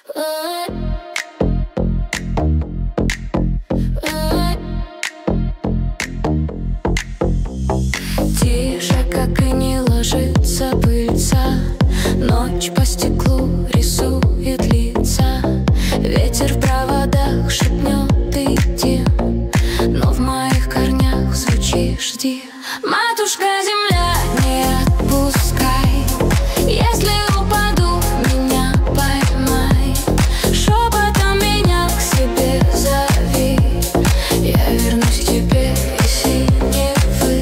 Тише, как и не ложится пыльца, ночь по стеклу рисует лица. Ветер в проводах шепнет иди, но в моих корнях звучишь жди. Матушка земля, не отпускай, если упаду, меня поймай. Шепотом меня к себе зови, я вернусь к тебе из синевы.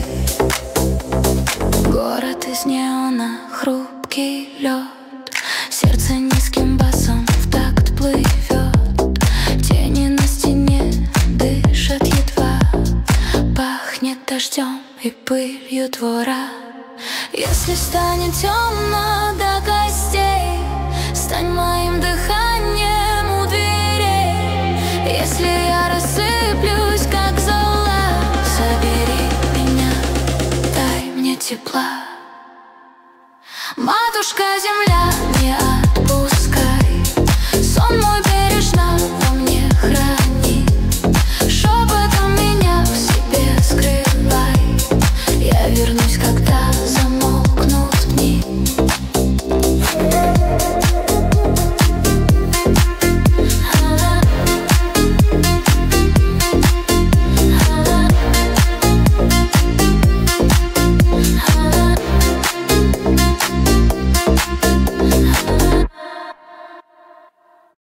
Город из неона, хрупкий лед, сердце низким басом в такт плывет. Тени на стене дышат едва, пахнет дождем и пылью двора. Если станет темно до костей, стань моим дыханием у дверей. Если я рассыплюсь, как зола, забери меня, дай мне тепла. Матушка земля, не